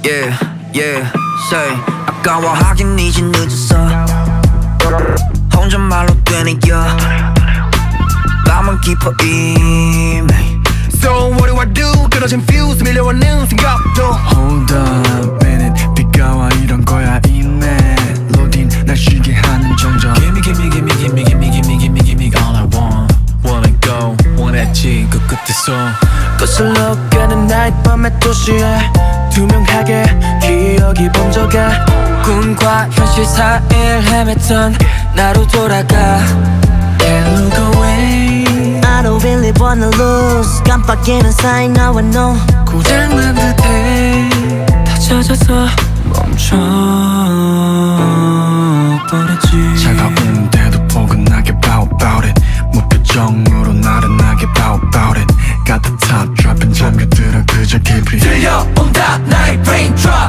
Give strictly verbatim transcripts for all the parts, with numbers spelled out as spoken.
Yeah, yeah, say 아까워하긴 이제 늦었어 혼잣말로 되뇌여 밤은 깊어 이미 So what do I do? 끊어진 fuse 밀려오는 생각도 Hold up minute 비가 와 이런 거야 이 멜로딘 날 쉬게 하는 정적 Gimme gimme gimme gimme gimme gimme gimme gimme all I want Wanna go 원했지 그 끝에서 거슬러 가는 나의 밤의 도시에 투명하게 기억이 번져가 꿈과 현실 사이를 헤맸던 나로 돌아가 Can't look away I don't really wanna lose 깜빡이는 사이 나와 너 고장난 듯해 다 찾아서 멈춰버렸지 차가운데도 포근하게 bout bout it 무표정으로 나른하게 bout bout it Got the top dropping 잠겨들어 그저 깊이 들려온다 나의 raindrop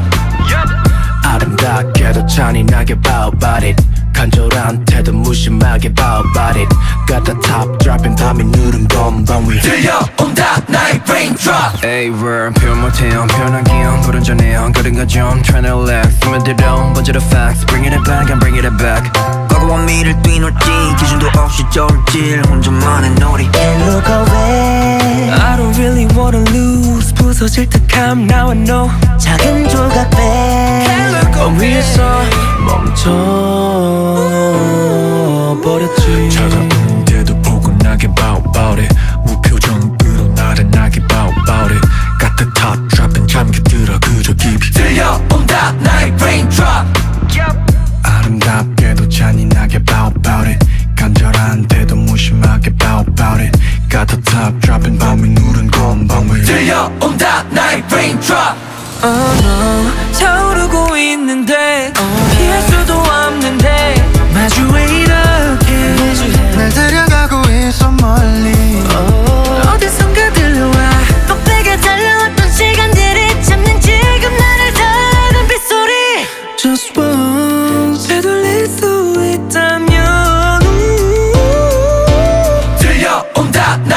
아름답게도 잔인하게 bout bout it 간절한 태도 무심하게 bout bout it Got the top dropping 밤이 누른 건방 위 들려온다 나의 raindrop Hey verb 표현 못해요 표현하기엔 불완전해요 그런 거좀 Trying to relax 스며들어 번져 the facts Bring it back and bring it back 과거와 미래를 뛰놀지 기준도 없이 저울질 혼자만의 놀이 Can't look away I don't really wanna lose 부서질 듯함 나와 너 작은 조각 빼 밤 위에서 멈춰버렸지 차가운데도 포근하게 bout bout it 무표정으로 나른하게 bout bout it Got the top dropping 잠겨들어 그저 깊이 들려온다 나의 raindrop 아름답게도 잔인하게 bout bout it 간절한 태도 무심하게 bout bout it Got the top dropping 밤이 누른 건방 위 들려온다 나의 raindrop Oh no 타오르고 있는데 피할 수도 없는데 마주해 이렇게 날 데려가고 있어 멀리 어디선가 들려와 꼭대기에 달려왔던 시간들이 참는 지금 나를 다른 빗소리 Just once 되돌릴 수 있다면 들려온다